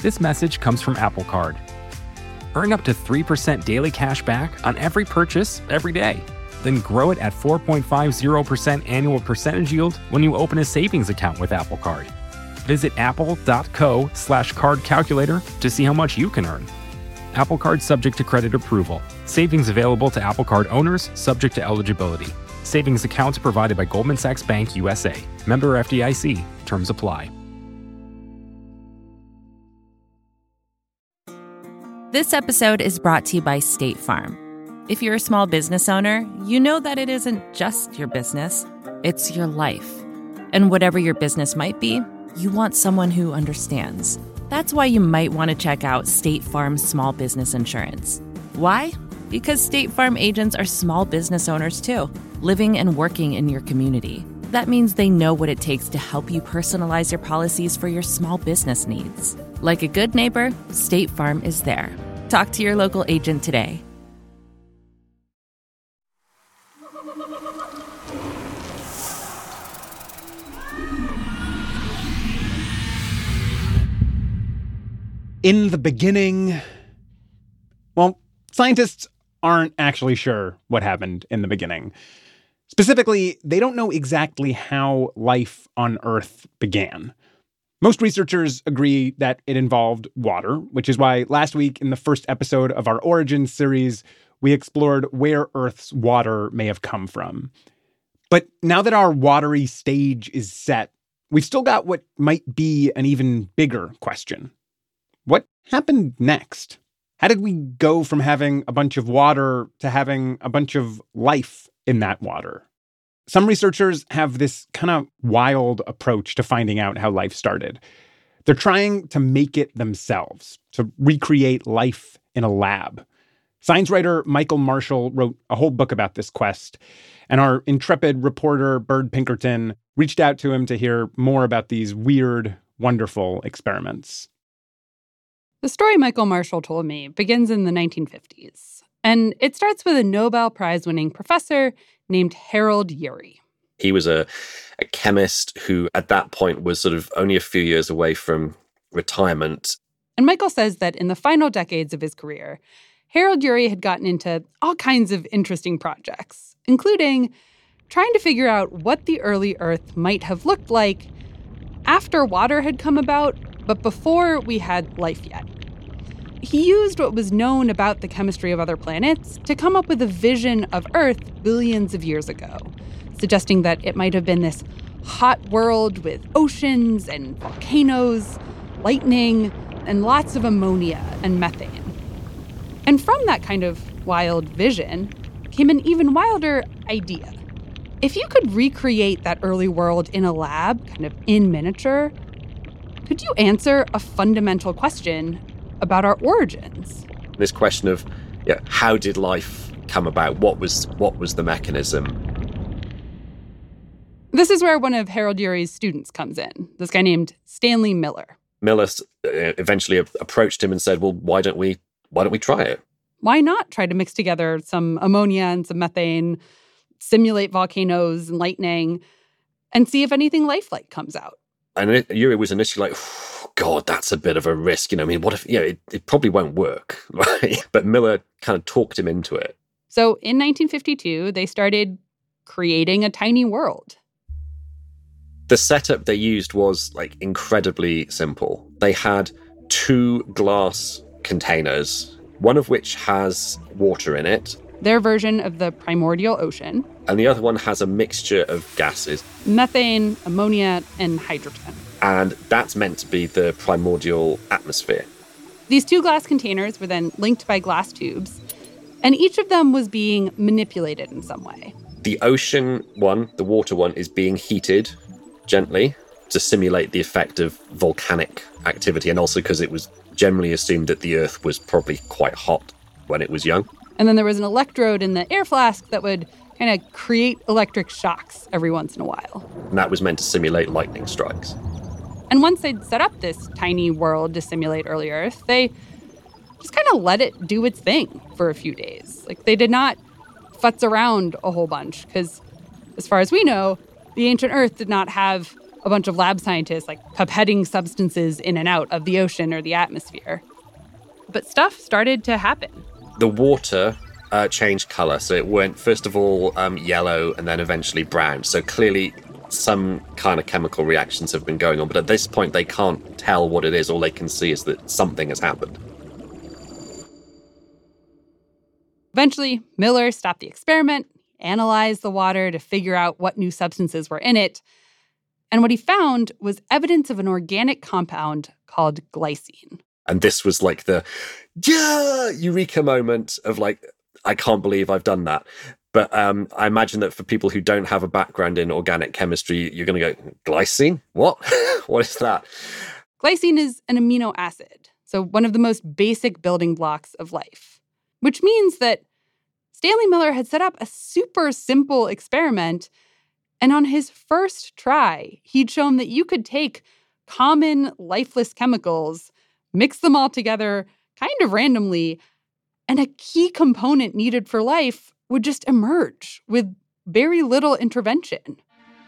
This message comes from Apple Card. Earn up to 3% daily cash back on every purchase every day. Then grow it at 4.50% annual percentage yield when you open a savings account with Apple Card. Visit apple.co/card calculator to see how much you can earn. Apple Card subject to credit approval. Savings available to Apple Card owners subject to eligibility. Savings accounts provided by Goldman Sachs Bank USA. Member FDIC. Terms apply. This episode is brought to you by State Farm. If you're a small business owner, you know that it isn't just your business, it's your life. And whatever your business might be, you want someone who understands. That's why you might want to check out State Farm Small Business Insurance. Why? Because State Farm agents are small business owners too, living and working in your community. That means they know what it takes to help you personalize your policies for your small business needs. Like a good neighbor, State Farm is there. Talk to your local agent today. In the beginning, well, scientists aren't actually sure what happened in the beginning. Specifically, they don't know exactly how life on Earth began. Most researchers agree that it involved water, which is why last week in the first episode of our Origins series, we explored where Earth's water may have come from. But now that our watery stage is set, we've still got what might be an even bigger question. What happened next? How did we go from having a bunch of water to having a bunch of life in that water? Some researchers have this kind of wild approach to finding out how life started. They're trying to make it themselves, to recreate life in a lab. Science writer Michael Marshall wrote a whole book about this quest, and our intrepid reporter Bird Pinkerton reached out to him to hear more about these weird, wonderful experiments. The story Michael Marshall told me begins in the 1950s, and it starts with a Nobel Prize-winning professor named Harold Urey. He was a chemist who, at that point, was sort of only a few years away from retirement. And Michael says that in the final decades of his career, Harold Urey had gotten into all kinds of interesting projects, including trying to figure out what the early Earth might have looked like after water had come about, but before we had life yet. He used what was known about the chemistry of other planets to come up with a vision of Earth billions of years ago, suggesting that it might have been this hot world with oceans and volcanoes, lightning, and lots of ammonia and methane. And from that kind of wild vision came an even wilder idea. If you could recreate that early world in a lab, kind of in miniature, could you answer a fundamental question about our origins? This question of how did life come about? What was the mechanism? This is where one of Harold Urey's students comes in, this guy named Stanley Miller. Miller eventually approached him and said, well, why don't we try it? Why not try to mix together some ammonia and some methane, simulate volcanoes and lightning, and see if anything lifelike comes out? And Urey was initially like, oh, God, that's a bit of a risk. I mean, what if, it probably won't work, right? But Miller kind of talked him into it. So in 1952, they started creating a tiny world. The setup they used was incredibly simple. They had 2 glass containers, one of which has water in it. Their version of the primordial ocean. And the other one has a mixture of gases. Methane, ammonia, and hydrogen. And that's meant to be the primordial atmosphere. These 2 glass containers were then linked by glass tubes, and each of them was being manipulated in some way. The ocean one, the water one, is being heated gently to simulate the effect of volcanic activity, and also because it was generally assumed that the Earth was probably quite hot when it was young. And then there was an electrode in the air flask that would kind of create electric shocks every once in a while. And that was meant to simulate lightning strikes. And once they'd set up this tiny world to simulate early Earth, they just kind of let it do its thing for a few days. They did not futz around a whole bunch because, as far as we know, the ancient Earth did not have a bunch of lab scientists like pipetting substances in and out of the ocean or the atmosphere. But stuff started to happen. The water changed color. So it went, first of all, yellow and then eventually brown. So clearly some kind of chemical reactions have been going on. But at this point, they can't tell what it is. All they can see is that something has happened. Eventually, Miller stopped the experiment, analyzed the water to figure out what new substances were in it. And what he found was evidence of an organic compound called glycine. And this was like the eureka moment of like, I can't believe I've done that. But I imagine that for people who don't have a background in organic chemistry, you're going to go, glycine? What? What is that? Glycine is an amino acid, so one of the most basic building blocks of life, which means that Stanley Miller had set up a super simple experiment, and on his first try, he'd shown that you could take common lifeless chemicals, mix them all together kind of randomly, and a key component needed for life would just emerge with very little intervention.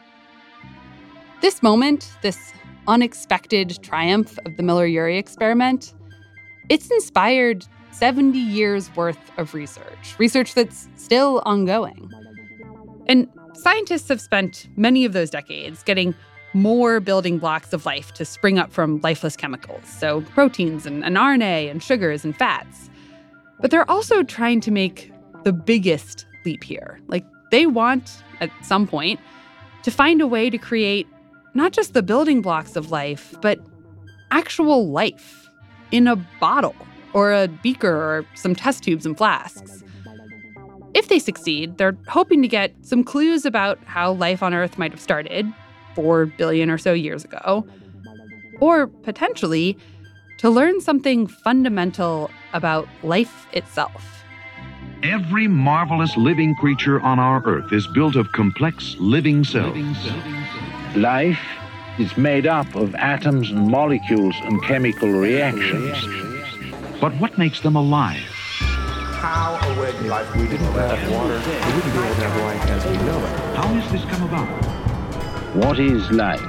This moment, this unexpected triumph of the Miller-Urey experiment, it's inspired 70 years worth of research that's still ongoing. And scientists have spent many of those decades getting more building blocks of life to spring up from lifeless chemicals, so proteins and RNA and sugars and fats. But they're also trying to make the biggest leap here. Like, they want, at some point, to find a way to create not just the building blocks of life, but actual life in a bottle or a beaker or some test tubes and flasks. If they succeed, they're hoping to get some clues about how life on Earth might have started 4 billion or so years ago, or potentially to learn something fundamental about life itself. Every marvelous living creature on our Earth is built of complex living cells. Life is made up of atoms and molecules and chemical reactions. But what makes them alive? How awake life? We didn't have water. We wouldn't be able to have life as we know it. How has this come about? What is life?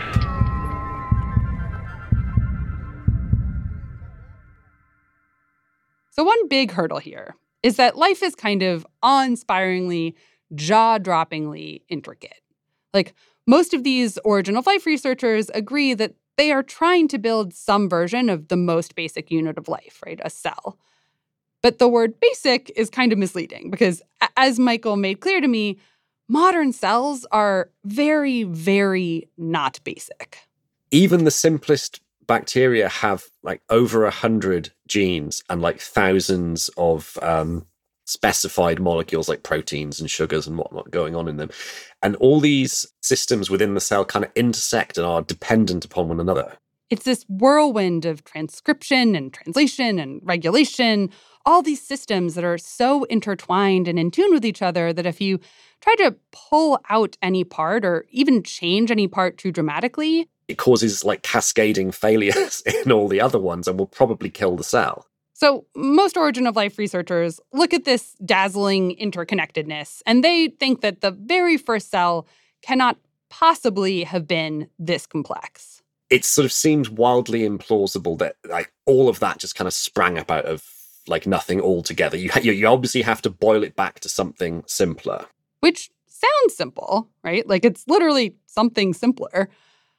So one big hurdle here is that life is kind of awe-inspiringly, jaw-droppingly intricate. Like, most of these origin of life researchers agree that they are trying to build some version of the most basic unit of life, right? A cell. But the word basic is kind of misleading because, as Michael made clear to me, modern cells are very, very not basic. Even the simplest bacteria have like over 100 genes and like thousands of specified molecules like proteins and sugars and whatnot going on in them. And all these systems within the cell kind of intersect and are dependent upon one another. It's this whirlwind of transcription and translation and regulation, all these systems that are so intertwined and in tune with each other that if you try to pull out any part or even change any part too dramatically, it causes like cascading failures in all the other ones and will probably kill the cell. So most origin of life researchers look at this dazzling interconnectedness, and they think that the very first cell cannot possibly have been this complex. It sort of seems wildly implausible that like all of that just kind of sprang up out of like nothing altogether. You obviously have to boil it back to something simpler. Which sounds simple, right? Like it's literally something simpler.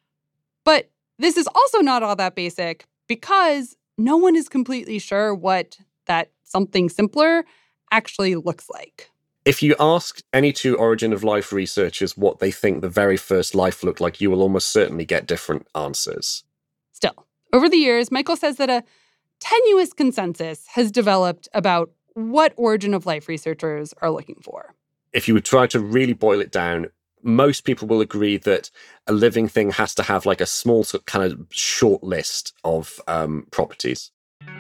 But this is also not all that basic because no one is completely sure what that something simpler actually looks like. If you ask any two origin of life researchers what they think the very first life looked like, you will almost certainly get different answers. Still, over the years, Michael says that a tenuous consensus has developed about what origin of life researchers are looking for. If you would try to really boil it down, most people will agree that a living thing has to have like a small kind of short list of properties.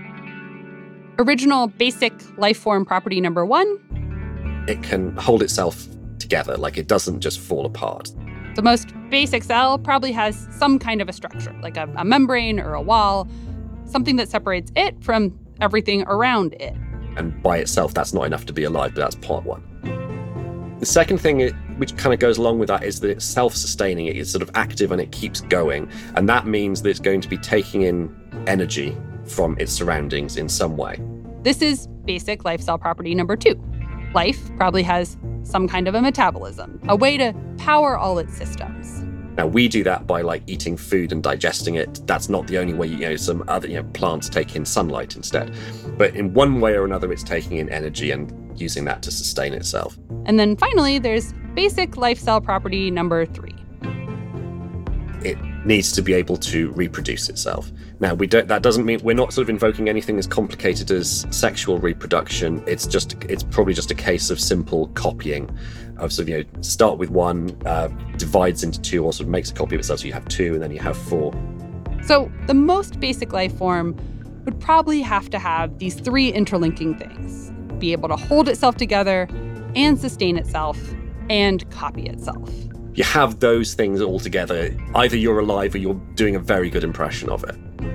Original basic life form property number 1. It can hold itself together, like it doesn't just fall apart. The most basic cell probably has some kind of a structure, like a membrane or a wall, something that separates it from everything around it. And by itself, that's not enough to be alive, but that's part one. The second thing which kind of goes along with that is that it's self-sustaining. It's sort of active and it keeps going. And that means that it's going to be taking in energy from its surroundings in some way. This is basic life cell property number 2. Life probably has some kind of a metabolism, a way to power all its systems. Now, we do that by eating food and digesting it. That's not the only way. Some other plants take in sunlight instead. But in one way or another, it's taking in energy and using that to sustain itself. And then finally, there's basic life cell property number 3. It needs to be able to reproduce itself. Now, that doesn't mean we're not sort of invoking anything as complicated as sexual reproduction. It's probably just a case of simple copying of sort of, start with one, divides into 2, or sort of makes a copy of itself. So you have 2 and then you have 4. So the most basic life form would probably have to have these 3 interlinking things: be able to hold itself together and sustain itself and copy itself. You have those things all together. Either you're alive or you're doing a very good impression of it.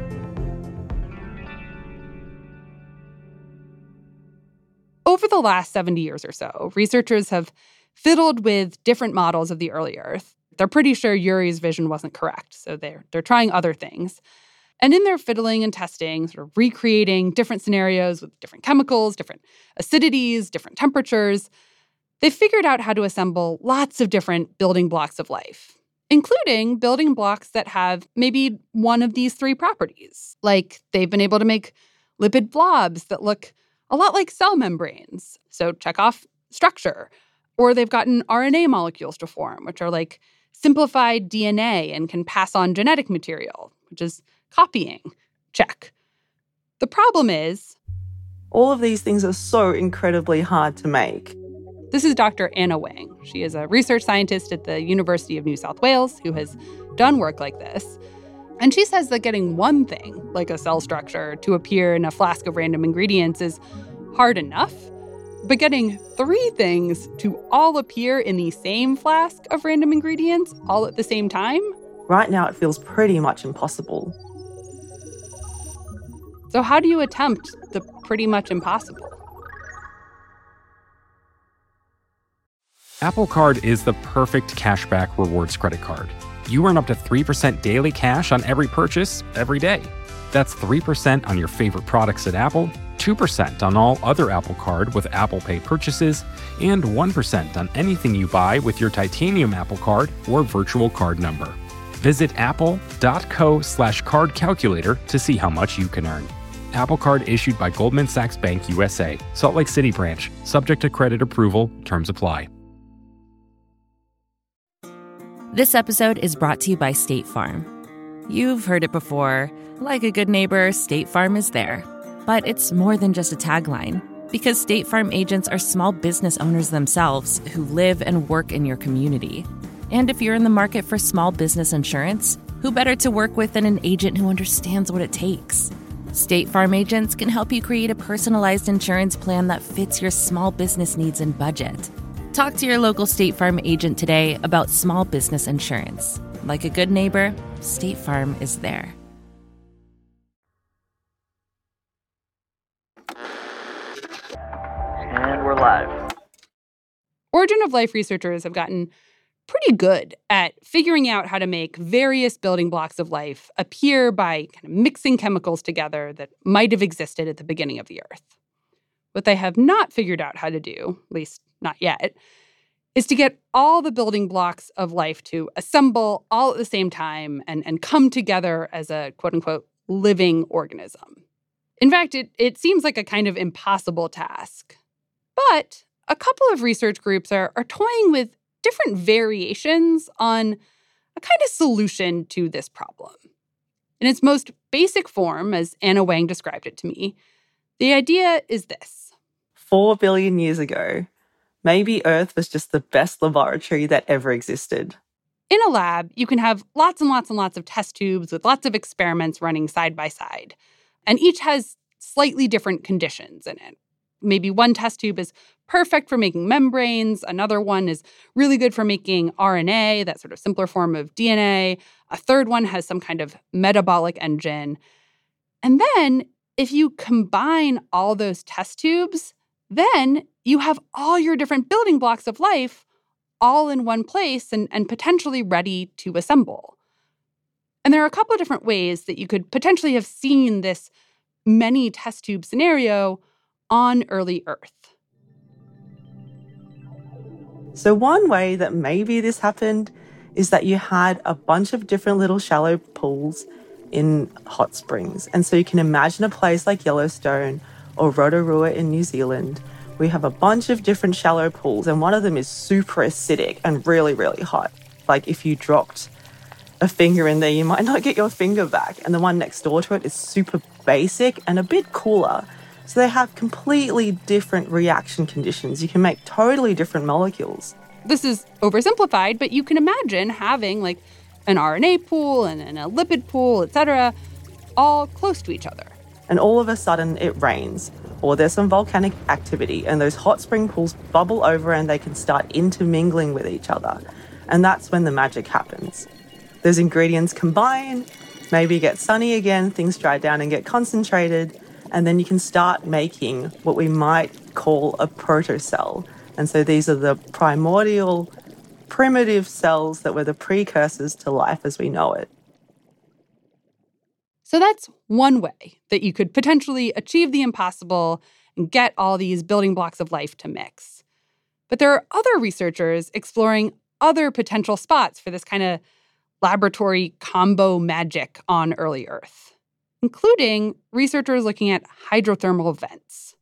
Over the last 70 years or so, researchers have fiddled with different models of the early Earth. They're pretty sure Urey's vision wasn't correct, so they're trying other things. And in their fiddling and testing, sort of recreating different scenarios with different chemicals, different acidities, different temperatures, they've figured out how to assemble lots of different building blocks of life, including building blocks that have maybe one of these 3 properties. Like, they've been able to make lipid blobs that look a lot like cell membranes, so check off structure. Or they've gotten RNA molecules to form, which are like simplified DNA and can pass on genetic material, which is copying. Check. The problem is, all of these things are so incredibly hard to make. This is Dr. Anna Wang. She is a research scientist at the University of New South Wales who has done work like this. And she says that getting one thing, like a cell structure, to appear in a flask of random ingredients is hard enough. But getting 3 things to all appear in the same flask of random ingredients all at the same time? Right now, it feels pretty much impossible. So how do you attempt the pretty much impossible? Apple Card is the perfect cashback rewards credit card. You earn up to 3% daily cash on every purchase every day. That's 3% on your favorite products at Apple, 2% on all other Apple Card with Apple Pay purchases, and 1% on anything you buy with your titanium Apple Card or virtual card number. Visit apple.co/card calculator to see how much you can earn. Apple Card issued by Goldman Sachs Bank USA, Salt Lake City branch, subject to credit approval, terms apply. This episode is brought to you by State Farm. You've heard it before. Like a good neighbor, State Farm is there. But it's more than just a tagline, because State Farm agents are small business owners themselves who live and work in your community. And if you're in the market for small business insurance, who better to work with than an agent who understands what it takes? State Farm agents can help you create a personalized insurance plan that fits your small business needs and budget. Talk to your local State Farm agent today about small business insurance. Like a good neighbor, State Farm is there. And we're live. Origin of Life researchers have gotten pretty good at figuring out how to make various building blocks of life appear by kind of mixing chemicals together that might have existed at the beginning of the Earth. What they have not figured out how to do, at least not yet, is to get all the building blocks of life to assemble all at the same time and come together as a quote-unquote living organism. In fact, it seems like a kind of impossible task. But a couple of research groups are toying with different variations on a kind of solution to this problem. In its most basic form, as Anna Wang described it to me, the idea is this. 4 billion years ago, maybe Earth was just the best laboratory that ever existed. In a lab, you can have lots and lots and lots of test tubes with lots of experiments running side by side. And each has slightly different conditions in it. Maybe one test tube is perfect for making membranes. Another one is really good for making RNA, that sort of simpler form of DNA. A third one has some kind of metabolic engine. And then if you combine all those test tubes, then you have all your different building blocks of life all in one place and potentially ready to assemble. And there are a couple of different ways that you could potentially have seen this many test tube scenario on early Earth. So one way that maybe this happened is that you had a bunch of different little shallow pools in hot springs. And so you can imagine a place like Yellowstone or Rotorua in New Zealand. We have a bunch of different shallow pools, and one of them is super acidic and really, really hot. Like if you dropped a finger in there, you might not get your finger back. And the one next door to it is super basic and a bit cooler. So they have completely different reaction conditions. You can make totally different molecules. This is oversimplified, but you can imagine having like an RNA pool and a lipid pool, etc., all close to each other. And all of a sudden it rains, or there's some volcanic activity, and those hot spring pools bubble over and they can start intermingling with each other. And that's when the magic happens. Those ingredients combine, maybe get sunny again, things dry down and get concentrated, and then you can start making what we might call a protocell. And so these are the primordial, primitive cells that were the precursors to life as we know it. So that's one way that you could potentially achieve the impossible and get all these building blocks of life to mix. But there are other researchers exploring other potential spots for this kind of laboratory combo magic on early Earth, including researchers looking at hydrothermal vents.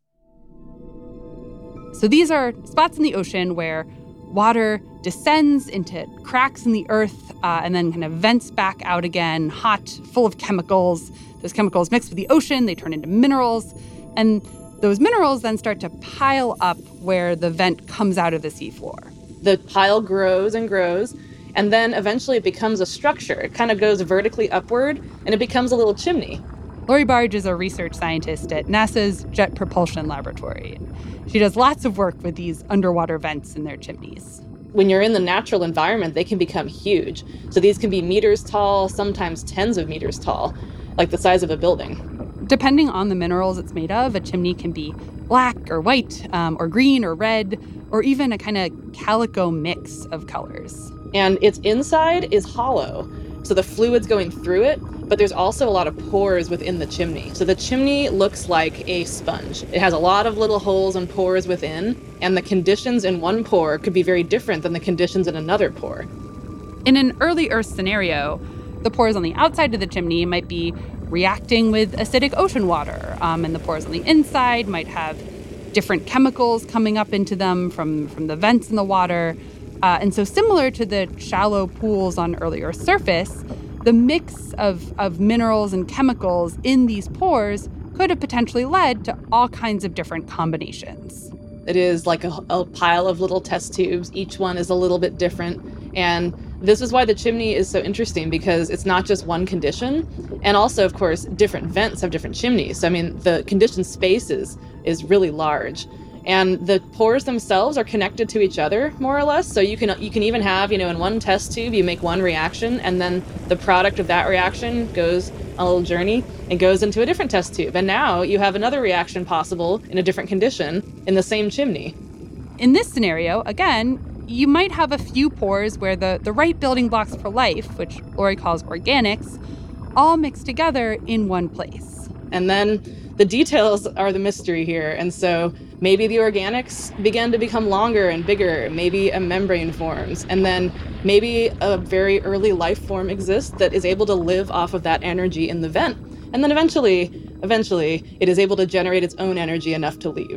So these are spots in the ocean where water descends into cracks in the earth and then kind of vents back out again, hot, full of chemicals. Those chemicals mix with the ocean, they turn into minerals, and those minerals then start to pile up where the vent comes out of the seafloor. The pile grows and grows, and then eventually it becomes a structure. It kind of goes vertically upward, and it becomes a little chimney. Lori Barge is a research scientist at NASA's Jet Propulsion Laboratory. She does lots of work with these underwater vents and their chimneys. When you're in the natural environment, they can become huge. So these can be meters tall, sometimes tens of meters tall, like the size of a building. Depending on the minerals it's made of, a chimney can be black or white or green or red, or even a kind of calico mix of colors. And its inside is hollow, so the fluid's going through it, but there's also a lot of pores within the chimney. So the chimney looks like a sponge. It has a lot of little holes and pores within, and the conditions in one pore could be very different than the conditions in another pore. In an early Earth scenario, the pores on the outside of the chimney might be reacting with acidic ocean water, and the pores on the inside might have different chemicals coming up into them from the vents in the water. And so similar to the shallow pools on early Earth's surface, the mix of minerals and chemicals in these pores could have potentially led to all kinds of different combinations. It is like a pile of little test tubes. Each one is a little bit different. And this is why the chimney is so interesting, because it's not just one condition. And also, of course, different vents have different chimneys. So, I mean, the conditioned space is really large. And the pores themselves are connected to each other, more or less. So you can even have, in one test tube, you make one reaction, and then the product of that reaction goes on a little journey and goes into a different test tube. And now you have another reaction possible in a different condition in the same chimney. In this scenario, again, you might have a few pores where the right building blocks for life, which Lori calls organics, all mix together in one place. And then the details are the mystery here. And so maybe the organics begin to become longer and bigger. Maybe a membrane forms. And then maybe a very early life form exists that is able to live off of that energy in the vent. And then eventually, it is able to generate its own energy enough to leave.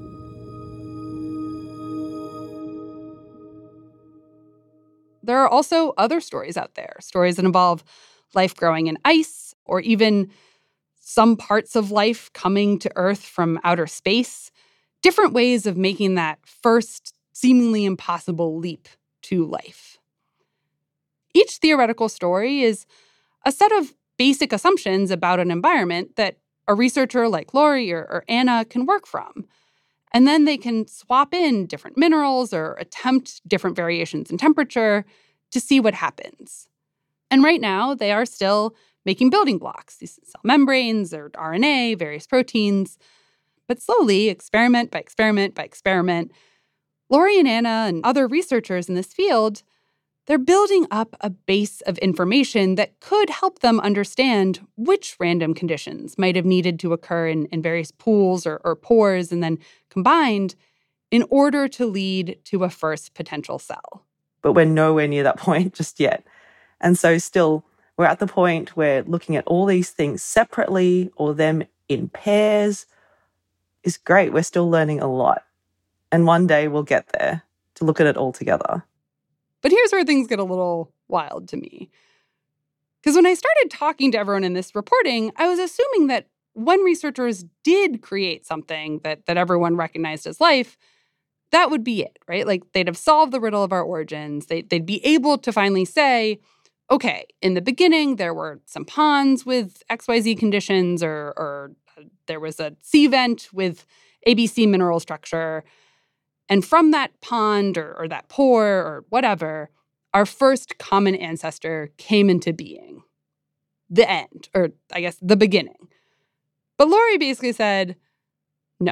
There are also other stories out there, stories that involve life growing in ice, or even some parts of life coming to Earth from outer space, different ways of making that first seemingly impossible leap to life. Each theoretical story is a set of basic assumptions about an environment that a researcher like Lori or Anna can work from. And then they can swap in different minerals or attempt different variations in temperature to see what happens. And right now, they are still making building blocks, these cell membranes or RNA, various proteins. But slowly, experiment by experiment by experiment, Lori and Anna and other researchers in this field, they're building up a base of information that could help them understand which random conditions might have needed to occur in various pools or pores and then combined in order to lead to a first potential cell. But we're nowhere near that point just yet. And so still, we're at the point where looking at all these things separately or them in pairs is great. We're still learning a lot. And one day we'll get there to look at it all together. But here's where things get a little wild to me. Because when I started talking to everyone in this reporting, I was assuming that when researchers did create something that everyone recognized as life, that would be it, right? Like they'd have solved the riddle of our origins. They'd be able to finally say, okay, in the beginning, there were some ponds with XYZ conditions or there was a sea vent with ABC mineral structure. And from that pond or that pore or whatever, our first common ancestor came into being. The end, or I guess the beginning. But Lori basically said, no.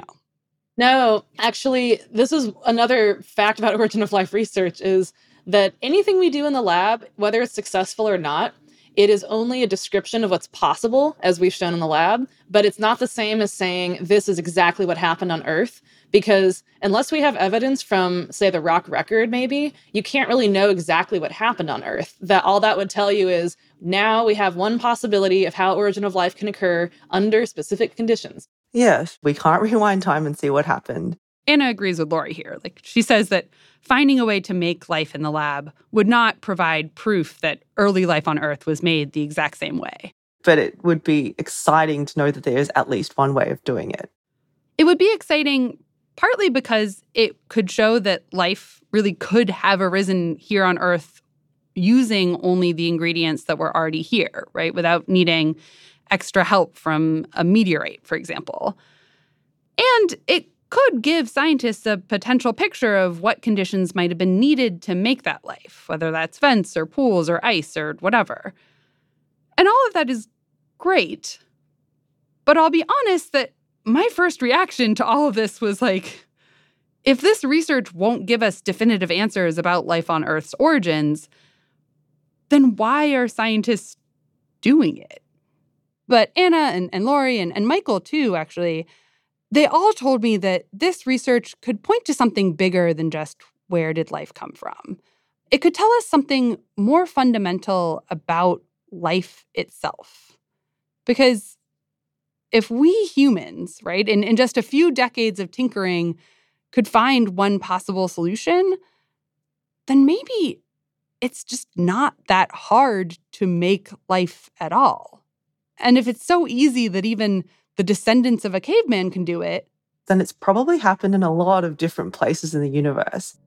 No, actually, this is another fact about origin of life research is that anything we do in the lab, whether it's successful or not, it is only a description of what's possible, as we've shown in the lab, but it's not the same as saying this is exactly what happened on Earth, because unless we have evidence from, say, the rock record, maybe, you can't really know exactly what happened on Earth. That all that would tell you is now we have one possibility of how origin of life can occur under specific conditions. Yes, we can't rewind time and see what happened. Anna agrees with Lori here. Like, she says that finding a way to make life in the lab would not provide proof that early life on Earth was made the exact same way. But it would be exciting to know that there is at least one way of doing it. It would be exciting partly because it could show that life really could have arisen here on Earth using only the ingredients that were already here, right? Without needing extra help from a meteorite, for example. And it could give scientists a potential picture of what conditions might have been needed to make that life, whether that's vents or pools or ice or whatever. And all of that is great. But I'll be honest that my first reaction to all of this was like, if this research won't give us definitive answers about life on Earth's origins, then why are scientists doing it? But Anna and Lori and Michael, too, actually, they all told me that this research could point to something bigger than just where did life come from. It could tell us something more fundamental about life itself. Because if we humans, right, in just a few decades of tinkering could find one possible solution, then maybe it's just not that hard to make life at all. And if it's so easy that even the descendants of a caveman can do it, then it's probably happened in a lot of different places in the universe.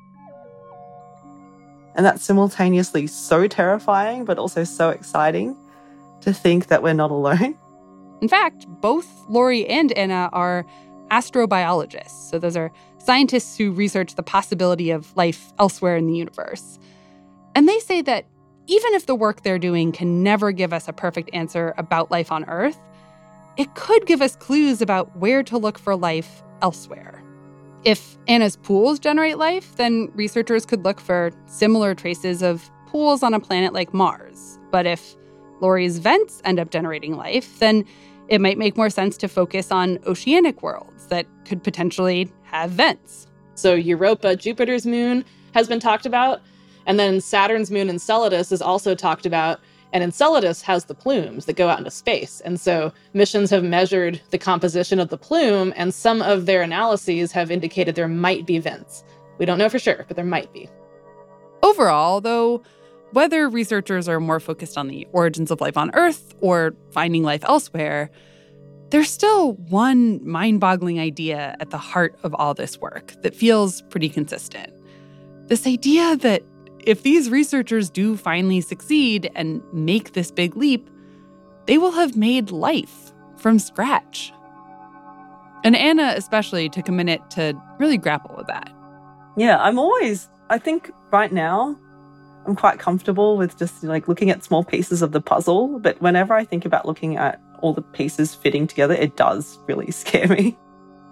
And that's simultaneously so terrifying, but also so exciting to think that we're not alone. In fact, both Lori and Anna are astrobiologists. So those are scientists who research the possibility of life elsewhere in the universe. And they say that even if the work they're doing can never give us a perfect answer about life on Earth, it could give us clues about where to look for life elsewhere. If Anna's pools generate life, then researchers could look for similar traces of pools on a planet like Mars. But if Lori's vents end up generating life, then it might make more sense to focus on oceanic worlds that could potentially have vents. So Europa, Jupiter's moon, has been talked about. And then Saturn's moon, Enceladus, is also talked about. And Enceladus has the plumes that go out into space. And so missions have measured the composition of the plume, and some of their analyses have indicated there might be vents. We don't know for sure, but there might be. Overall, though, whether researchers are more focused on the origins of life on Earth or finding life elsewhere, there's still one mind-boggling idea at the heart of all this work that feels pretty consistent. This idea that if these researchers do finally succeed and make this big leap, they will have made life from scratch. And Anna especially took a minute to really grapple with that. Yeah, I think right now, I'm quite comfortable with just like looking at small pieces of the puzzle. But whenever I think about looking at all the pieces fitting together, it does really scare me.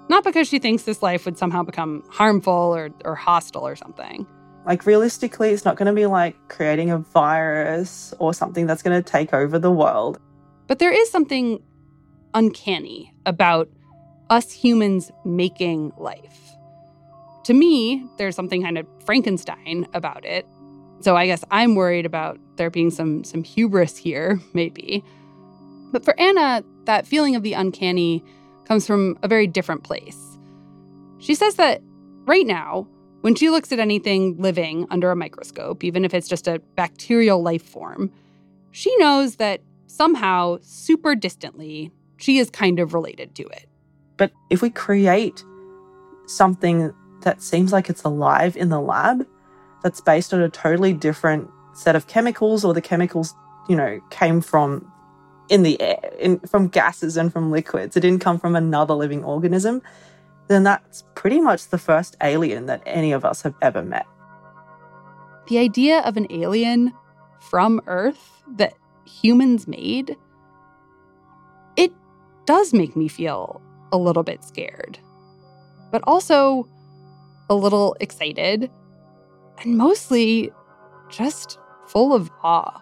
Not because she thinks this life would somehow become harmful or hostile or something. Like, realistically, it's not going to be like creating a virus or something that's going to take over the world. But there is something uncanny about us humans making life. To me, there's something kind of Frankenstein about it. So I guess I'm worried about there being some hubris here, maybe. But for Anna, that feeling of the uncanny comes from a very different place. She says that right now, when she looks at anything living under a microscope, even if it's just a bacterial life form, she knows that somehow, super distantly, she is kind of related to it. But if we create something that seems like it's alive in the lab, that's based on a totally different set of chemicals, or the chemicals, came from in the air, from gases and from liquids, it didn't come from another living organism, then that's pretty much the first alien that any of us have ever met. The idea of an alien from Earth that humans made, it does make me feel a little bit scared, but also a little excited, and mostly just full of awe.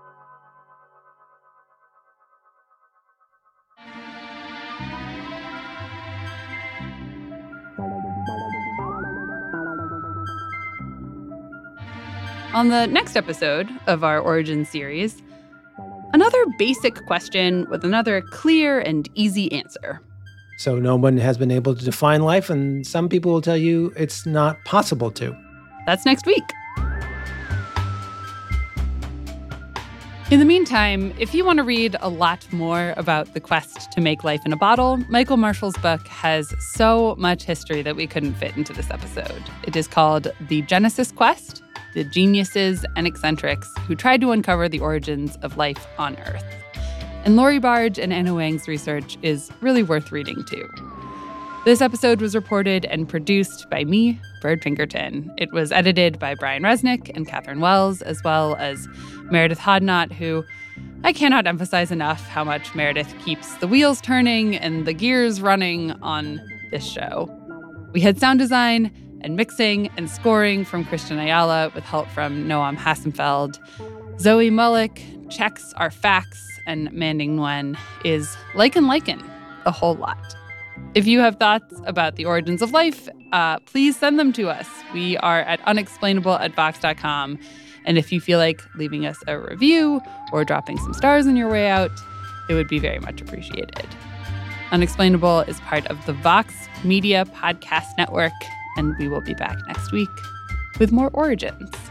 On the next episode of our Origins series, another basic question with another clear and easy answer. So no one has been able to define life, and some people will tell you it's not possible to. That's next week. In the meantime, if you want to read a lot more about the quest to make life in a bottle, Michael Marshall's book has so much history that we couldn't fit into this episode. It is called The Genesis Quest: The Geniuses and Eccentrics Who Tried to Uncover the Origins of Life on Earth. And Lori Barge and Anna Wang's research is really worth reading, too. This episode was reported and produced by me, Bird Pinkerton. It was edited by Brian Resnick and Catherine Wells, as well as Meredith Hodnott, who I cannot emphasize enough how much Meredith keeps the wheels turning and the gears running on this show. We had sound design and mixing and scoring from Christian Ayala with help from Noam Hassenfeld. Zoe Mullick checks our facts, and Manding Nguyen is Lichen, a whole lot. If you have thoughts about the origins of life, please send them to us. We are at unexplainable@vox.com. And if you feel like leaving us a review or dropping some stars on your way out, it would be very much appreciated. Unexplainable is part of the Vox Media Podcast Network, and we will be back next week with more Origins.